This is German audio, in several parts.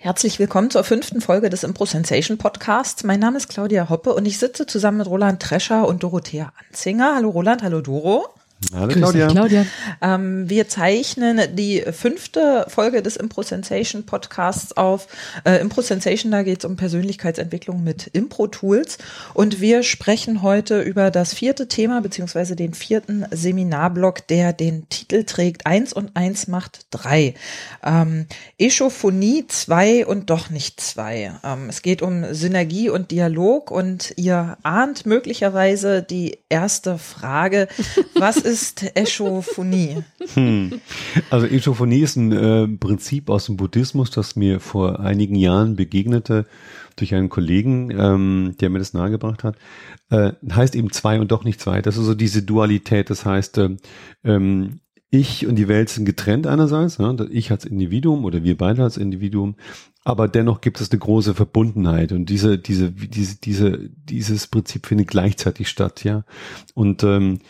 Herzlich willkommen zur 5. Folge des Impro-Sensation Podcasts. Mein Name ist Claudia Hoppe und ich sitze zusammen mit Roland Trescher und Dorothea Anzinger. Hallo Roland, hallo Doro. Hallo Claudia. Wir zeichnen die 5. Folge des Impro-Sensation Podcasts auf. Impro-Sensation, da geht es um Persönlichkeitsentwicklung mit Impro-Tools. Und wir sprechen heute über das 4. Thema, beziehungsweise den 4. Seminarblock, der den Titel trägt 1 und 1 macht 3. Echophonie 2 und doch nicht 2. Es geht um Synergie und Dialog und ihr ahnt möglicherweise die erste Frage, was ist Echophonie? Also Echophonie ist ein Prinzip aus dem Buddhismus, das mir vor einigen Jahren begegnete durch einen Kollegen, der mir das nahegebracht hat. Heißt eben 2 und doch nicht 2. Das ist so diese Dualität. Das heißt, ich und die Welt sind getrennt einerseits, ja, ich als Individuum oder wir beide als Individuum, aber dennoch gibt es eine große Verbundenheit und dieses Prinzip findet gleichzeitig statt, ja. Und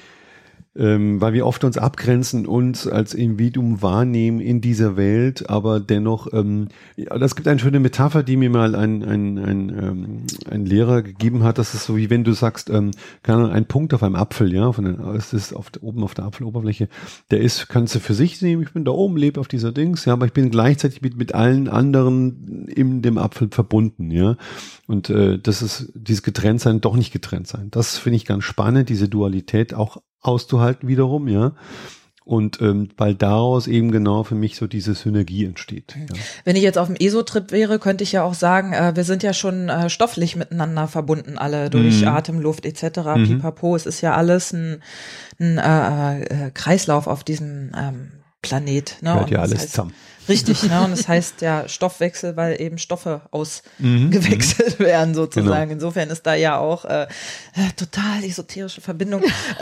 weil wir oft uns abgrenzen, uns als Individuum wahrnehmen in dieser Welt, aber dennoch, das gibt eine schöne Metapher, die mir mal ein Lehrer gegeben hat, das ist so wie wenn du sagst, ein Punkt auf einem Apfel, ja, es ist oben auf der Apfeloberfläche, kannst du für sich nehmen, ich bin da oben, lebe auf dieser Dings, ja, aber ich bin gleichzeitig mit allen anderen in dem Apfel verbunden, ja, und das ist dieses Getrenntsein, doch nicht getrennt sein, das finde ich ganz spannend, diese Dualität auch auszuhalten wiederum, ja. Und weil daraus eben genau für mich so diese Synergie entsteht. Ja. Wenn ich jetzt auf dem ESO-Trip wäre, könnte ich ja auch sagen, wir sind ja schon stofflich miteinander verbunden, alle durch Atem, Luft etc. Pipapo. Es ist ja alles ein Kreislauf auf diesem Planet. Ne? Gehört ja alles zusammen. Richtig, ne? Und das heißt ja Stoffwechsel, weil eben Stoffe ausgewechselt werden sozusagen. Genau. Insofern ist da ja auch total esoterische Verbindung.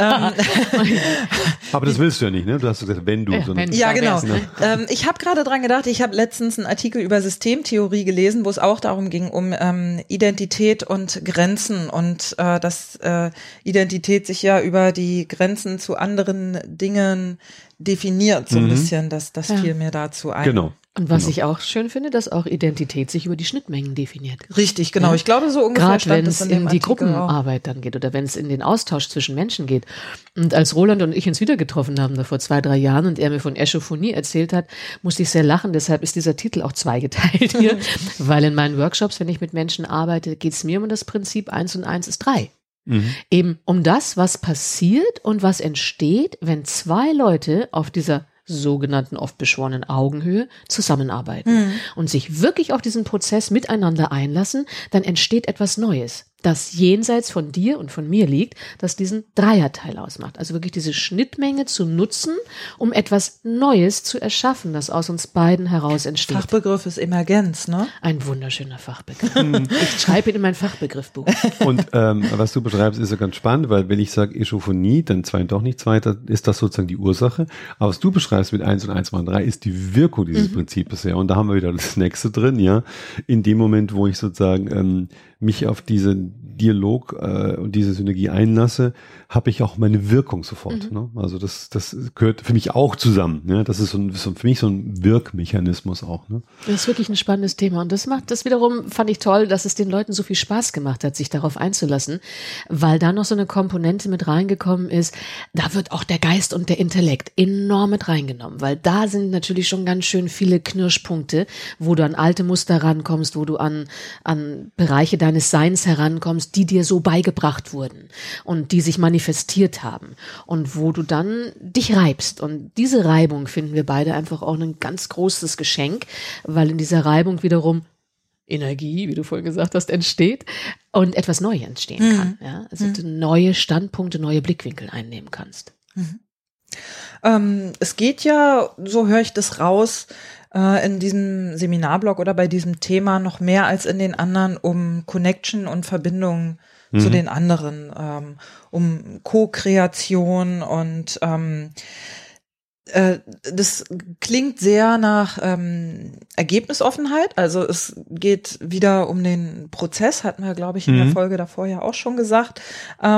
Aber das willst du ja nicht, ne? Du hast gesagt, wenn du. Ja, genau. Ich habe gerade dran gedacht, ich habe letztens einen Artikel über Systemtheorie gelesen, wo es auch darum ging, um Identität und Grenzen und dass Identität sich ja über die Grenzen zu anderen Dingen definiert, so ein bisschen, das fiel mir dazu ein. Genau. Und was ich auch schön finde, dass auch Identität sich über die Schnittmengen definiert. Richtig, genau. Ja? Ich glaube, so ungefähr gerade stand wenn es in die Gruppenarbeit dann geht oder wenn es in den Austausch zwischen Menschen geht. Und als Roland und ich uns wieder getroffen haben, da vor 2-3 Jahren, und er mir von Echophonie erzählt hat, musste ich sehr lachen. Deshalb ist dieser Titel auch zweigeteilt hier, weil in meinen Workshops, wenn ich mit Menschen arbeite, geht es mir um das Prinzip 1 und 1 ist 3. Eben um das, was passiert und was entsteht, wenn 2 Leute auf dieser sogenannten oft beschworenen Augenhöhe zusammenarbeiten und sich wirklich auf diesen Prozess miteinander einlassen, dann entsteht etwas Neues, das jenseits von dir und von mir liegt, das diesen Dreierteil ausmacht. Also wirklich diese Schnittmenge zu nutzen, um etwas Neues zu erschaffen, das aus uns beiden heraus entsteht. Fachbegriff ist Emergenz, ne? Ein wunderschöner Fachbegriff. Ich schreibe ihn in mein Fachbegriffbuch. Und was du beschreibst, ist ja ganz spannend, weil wenn ich sage Echophonie, dann 2 und doch nicht 2, dann ist das sozusagen die Ursache. Aber was du beschreibst mit 1 und 1 mal 3 ist die Wirkung dieses Prinzips. Ja. Und da haben wir wieder das Nächste drin, ja. In dem Moment, wo ich sozusagen mich auf diesen Dialog und diese Synergie einlasse, habe ich auch meine Wirkung sofort. Ne? Also das gehört für mich auch zusammen. Ne? Das ist für mich so ein Wirkmechanismus auch. Ne? Das ist wirklich ein spannendes Thema. Und das wiederum, fand ich toll, dass es den Leuten so viel Spaß gemacht hat, sich darauf einzulassen, weil da noch so eine Komponente mit reingekommen ist, da wird auch der Geist und der Intellekt enorm mit reingenommen, weil da sind natürlich schon ganz schön viele Knirschpunkte, wo du an alte Muster rankommst, wo du an Bereiche deines Seins herankommst, die dir so beigebracht wurden und die sich manifestiert haben und wo du dann dich reibst. Und diese Reibung finden wir beide einfach auch ein ganz großes Geschenk, weil in dieser Reibung wiederum Energie, wie du vorhin gesagt hast, entsteht und etwas Neues entstehen kann. Ja? Also du neue Standpunkte, neue Blickwinkel einnehmen kannst. Es geht ja, so höre ich das raus, in diesem Seminarblock oder bei diesem Thema noch mehr als in den anderen um Connection und Verbindung zu den anderen, um Co-Kreation und das klingt sehr nach Ergebnisoffenheit. Also es geht wieder um den Prozess, hatten wir, glaube ich, in der Folge davor ja auch schon gesagt.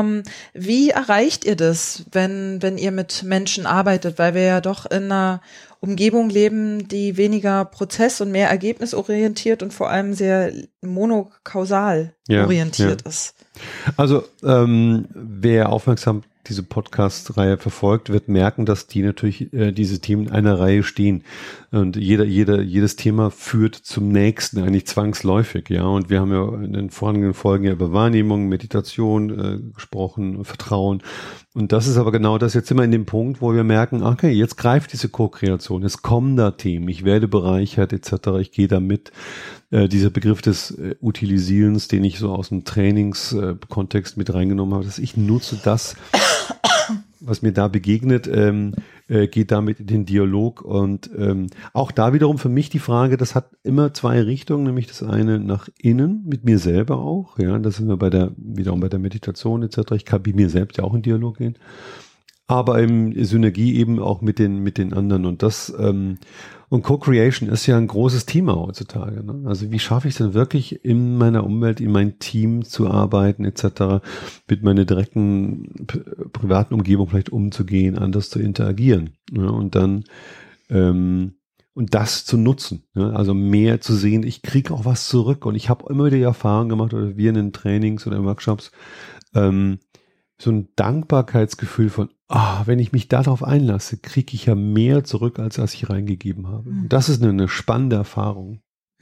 Wie erreicht ihr das, wenn ihr mit Menschen arbeitet? Weil wir ja doch in einer Umgebung leben, die weniger prozess- und mehr ergebnisorientiert und vor allem sehr monokausal orientiert ist. Also wer aufmerksam diese Podcast-Reihe verfolgt, wird merken, dass die natürlich diese Themen in einer Reihe stehen. Und jedes Thema führt zum nächsten, eigentlich zwangsläufig, ja. Und wir haben ja in den vorherigen Folgen ja über Wahrnehmung, Meditation gesprochen, Vertrauen. Und das ist aber genau das, jetzt sind wir in dem Punkt, wo wir merken, okay, jetzt greift diese Co-Kreation, es kommen da Themen, ich werde bereichert etc., ich gehe da mit. Dieser Begriff des Utilisierens, den ich so aus dem Trainingskontext mit reingenommen habe, dass ich nutze das, was mir da begegnet, geht damit in den Dialog und auch da wiederum für mich die Frage, das hat immer zwei Richtungen, nämlich das eine nach innen, mit mir selber auch, ja, da sind wir wiederum bei der Meditation etc., ich kann mit mir selbst ja auch in Dialog gehen, aber in Synergie eben auch mit den anderen und das und Co-Creation ist ja ein großes Thema heutzutage. Ne? Also wie schaffe ich es denn wirklich in meiner Umwelt, in mein Team zu arbeiten etc., mit meiner direkten privaten Umgebung vielleicht umzugehen, anders zu interagieren, ja? Und dann und das zu nutzen, ja? Also mehr zu sehen, ich kriege auch was zurück und ich habe immer wieder die Erfahrung gemacht oder wir in den Trainings oder in Workshops, so ein Dankbarkeitsgefühl von, wenn ich mich darauf einlasse, kriege ich ja mehr zurück, als ich reingegeben habe. Und das ist eine spannende Erfahrung.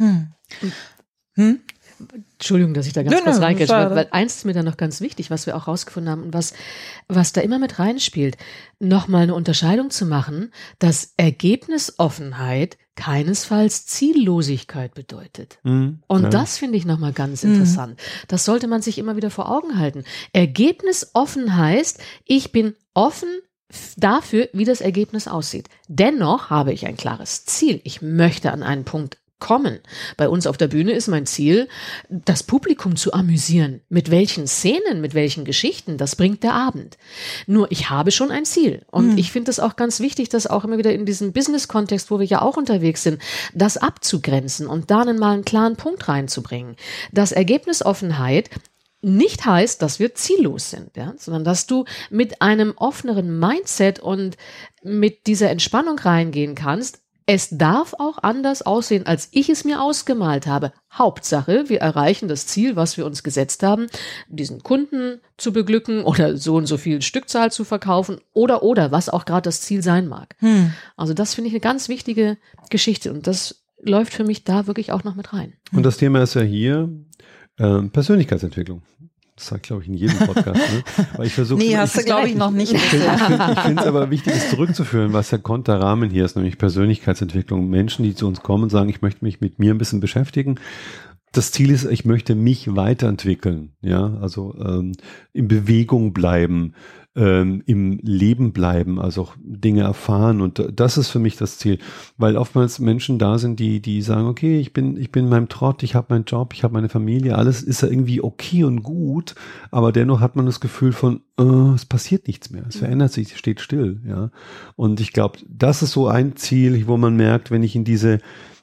Entschuldigung, dass ich da ganz kurz reingehe, weil eins ist mir da noch ganz wichtig, was wir auch rausgefunden haben und was da immer mit reinspielt, nochmal eine Unterscheidung zu machen, dass Ergebnisoffenheit keinesfalls Ziellosigkeit bedeutet. Und das finde ich nochmal ganz interessant. Das sollte man sich immer wieder vor Augen halten. Ergebnisoffen heißt, ich bin offen dafür, wie das Ergebnis aussieht. Dennoch habe ich ein klares Ziel. Ich möchte an einen Punkt kommen. Bei uns auf der Bühne ist mein Ziel, das Publikum zu amüsieren. Mit welchen Szenen, mit welchen Geschichten, das bringt der Abend. Nur ich habe schon ein Ziel. Und ich finde es auch ganz wichtig, das auch immer wieder in diesem Business-Kontext, wo wir ja auch unterwegs sind, das abzugrenzen und da mal einen klaren Punkt reinzubringen. Dass Ergebnisoffenheit nicht heißt, dass wir ziellos sind, ja, sondern dass du mit einem offeneren Mindset und mit dieser Entspannung reingehen kannst. Es darf auch anders aussehen, als ich es mir ausgemalt habe. Hauptsache, wir erreichen das Ziel, was wir uns gesetzt haben, diesen Kunden zu beglücken oder so und so viel Stückzahl zu verkaufen oder, was auch gerade das Ziel sein mag. Also das finde ich eine ganz wichtige Geschichte und das läuft für mich da wirklich auch noch mit rein. Und das Thema ist ja hier Persönlichkeitsentwicklung. Das sagt, glaube ich, in jedem Podcast. Ne? Weil ich versuche. Nee, hast du, glaube ich, noch nicht. Ich finde es aber wichtig, es zurückzuführen, was der Konterrahmen hier ist, nämlich Persönlichkeitsentwicklung. Menschen, die zu uns kommen und sagen, ich möchte mich mit mir ein bisschen beschäftigen. Das Ziel ist, ich möchte mich weiterentwickeln, ja, also in Bewegung bleiben, im Leben bleiben, also auch Dinge erfahren und das ist für mich das Ziel, weil oftmals Menschen da sind, die sagen, okay, ich bin in meinem Trott, ich habe meinen Job, ich habe meine Familie, alles ist ja irgendwie okay und gut, aber dennoch hat man das Gefühl von, es passiert nichts mehr, es verändert sich, es steht still, ja, und ich glaube, das ist so ein Ziel, wo man merkt, wenn ich in diese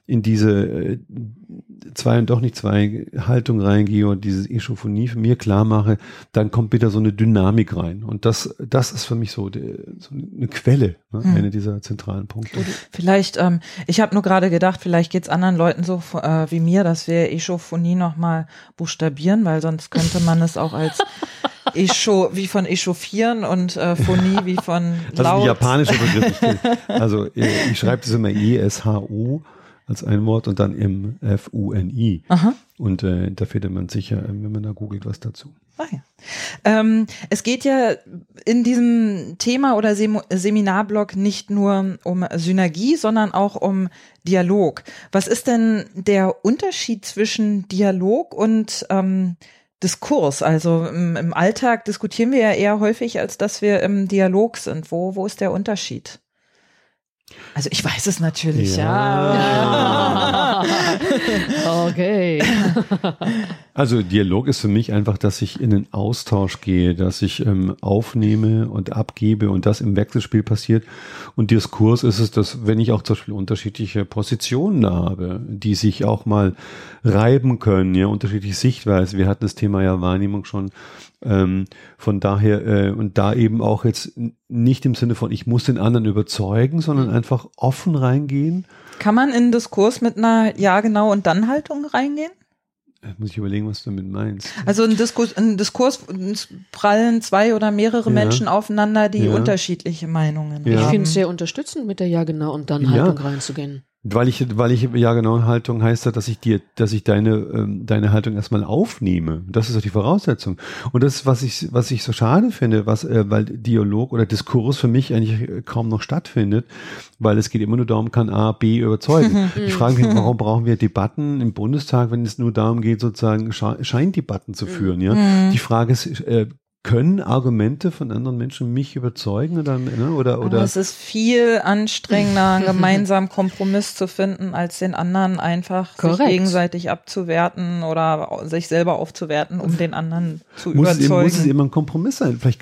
zwei und doch nicht zwei Haltung reingehe und diese Echophonie für mir klar mache, dann kommt wieder so eine Dynamik rein. Und das ist für mich so eine Quelle, ne? Eine dieser zentralen Punkte. Vielleicht, ich habe nur gerade gedacht, vielleicht geht's anderen Leuten so wie mir, dass wir Echophonie nochmal buchstabieren, weil sonst könnte man es auch als wie von echauffieren und Phonie wie von laut. Das ist ein japanischer Begriff. Also ich schreibe das immer ESHO als ein Wort und dann MFUNI. Aha. Und da findet man sicher, wenn man da googelt, was dazu. Ah ja. Es geht ja in diesem Thema oder Seminarblock nicht nur um Synergie, sondern auch um Dialog. Was ist denn der Unterschied zwischen Dialog und Diskurs? Also im Alltag diskutieren wir ja eher häufig, als dass wir im Dialog sind. Wo ist der Unterschied? Also ich weiß es natürlich, ja. Okay. Also Dialog ist für mich einfach, dass ich in den Austausch gehe, dass ich aufnehme und abgebe und das im Wechselspiel passiert. Und Diskurs ist es, dass wenn ich auch zum Beispiel unterschiedliche Positionen habe, die sich auch mal reiben können, ja, unterschiedliche Sichtweisen. Wir hatten das Thema ja Wahrnehmung schon. Von daher, und da eben auch jetzt nicht im Sinne von, ich muss den anderen überzeugen, sondern einfach offen reingehen. Kann man in einen Diskurs mit einer Ja, genau und dann Haltung reingehen? Muss ich überlegen, was du damit meinst. Also ein Diskurs prallen zwei oder mehrere Menschen aufeinander, die unterschiedliche Meinungen haben. Ich finde es sehr unterstützend, mit der Ja, genau und dann Haltung reinzugehen. Weil ich ja genau Haltung heißt, dass ich deine Haltung erstmal aufnehme. Das ist doch die Voraussetzung. Und das ist, was ich so schade finde, weil Dialog oder Diskurs für mich eigentlich kaum noch stattfindet, weil es geht immer nur darum, kann A, B überzeugen. Ich frage mich, warum brauchen wir Debatten im Bundestag, wenn es nur darum geht, sozusagen Scheindebatten zu führen, ja? Die Frage ist, können Argumente von anderen Menschen mich überzeugen oder? Aber es ist viel anstrengender, einen gemeinsamen Kompromiss zu finden, als den anderen einfach sich gegenseitig abzuwerten oder sich selber aufzuwerten, um den anderen zu überzeugen. Muss es immer ein Kompromiss sein? Vielleicht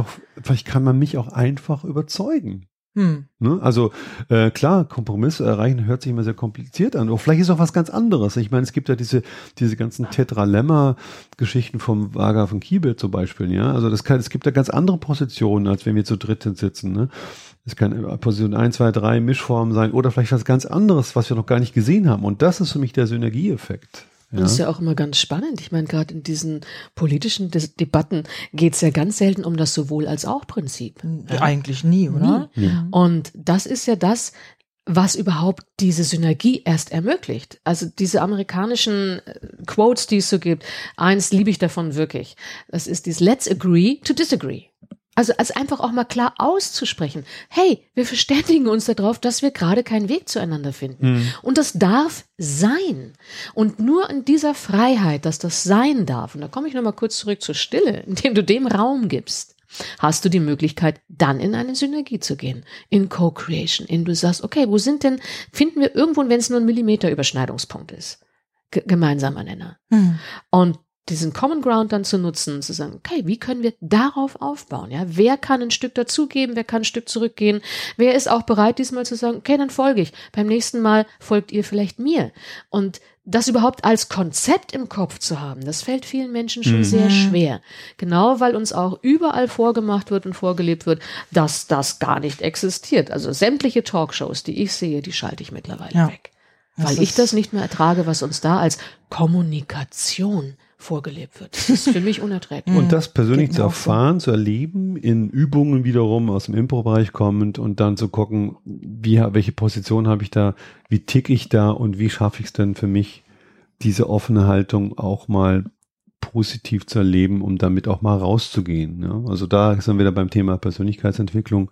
kann man mich auch einfach überzeugen. Ne? Also klar, Kompromisse erreichen hört sich immer sehr kompliziert an. Oder vielleicht ist auch was ganz anderes. Ich meine, es gibt ja diese ganzen Tetralemma-Geschichten vom Vaga von Kiebel zum Beispiel. Ja, also es gibt da ganz andere Positionen, als wenn wir zu dritt sitzen. Ne? Es kann Position 1, 2, 3 Mischformen sein oder vielleicht was ganz anderes, was wir noch gar nicht gesehen haben. Und das ist für mich der Synergieeffekt. Und das ist ja auch immer ganz spannend. Ich meine, gerade in diesen politischen Debatten geht es ja ganz selten um das Sowohl als auch Prinzip. Eigentlich nie, oder? Nie. Ja. Und das ist ja das, was überhaupt diese Synergie erst ermöglicht. Also diese amerikanischen Quotes, die es so gibt, eins liebe ich davon wirklich. Das ist dieses Let's agree to disagree. Also als einfach auch mal klar auszusprechen, hey, wir verständigen uns darauf, dass wir gerade keinen Weg zueinander finden. Und das darf sein. Und nur in dieser Freiheit, dass das sein darf, und da komme ich nochmal kurz zurück zur Stille, indem du dem Raum gibst, hast du die Möglichkeit, dann in eine Synergie zu gehen, in Co-Creation, in du sagst, okay, finden wir irgendwo, wenn es nur ein Millimeter Überschneidungspunkt ist, gemeinsamer Nenner. Und diesen Common Ground dann zu nutzen, zu sagen, okay, wie können wir darauf aufbauen? Ja, wer kann ein Stück dazugeben, wer kann ein Stück zurückgehen? Wer ist auch bereit, diesmal zu sagen, okay, dann folge ich. Beim nächsten Mal folgt ihr vielleicht mir. Und das überhaupt als Konzept im Kopf zu haben, das fällt vielen Menschen schon sehr schwer. Genau, weil uns auch überall vorgemacht wird und vorgelebt wird, dass das gar nicht existiert. Also sämtliche Talkshows, die ich sehe, die schalte ich mittlerweile weg. Weil ich das nicht mehr ertrage, was uns da als Kommunikation vorgelebt wird. Das ist für mich unerträglich. Und das persönlich zu erfahren, zu erleben, in Übungen wiederum aus dem Impro-Bereich kommend und dann zu gucken, welche Position habe ich da, wie tick ich da und wie schaffe ich es denn für mich, diese offene Haltung auch mal positiv zu erleben, um damit auch mal rauszugehen. Ja? Also da sind wir wieder beim Thema Persönlichkeitsentwicklung.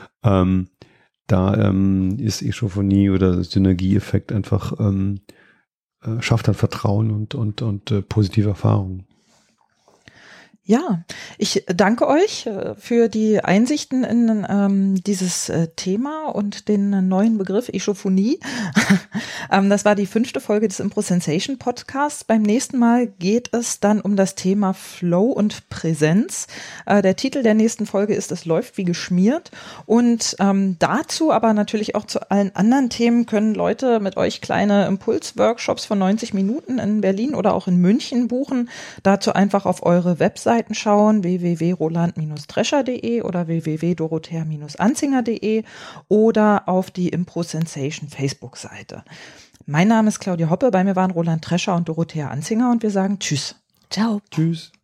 Da ist Echophonie oder Synergieeffekt einfach schafft dann Vertrauen und positive Erfahrungen. Ja, ich danke euch für die Einsichten in dieses Thema und den neuen Begriff Echophonie. Das war die 5. Folge des Improsensation Podcasts. Beim nächsten Mal geht es dann um das Thema Flow und Präsenz. Der Titel der nächsten Folge ist Es läuft wie geschmiert. Und dazu, aber natürlich auch zu allen anderen Themen, können Leute mit euch kleine Impulsworkshops von 90 Minuten in Berlin oder auch in München buchen. Dazu einfach auf eure Webseiten schauen, www.roland-drescher.de oder www.dorothea-anzinger.de oder auf die Improsensation Facebook-Seite. Mein Name ist Claudia Hoppe, bei mir waren Roland Drescher und Dorothea Anzinger und wir sagen Tschüss. Ciao. Tschüss.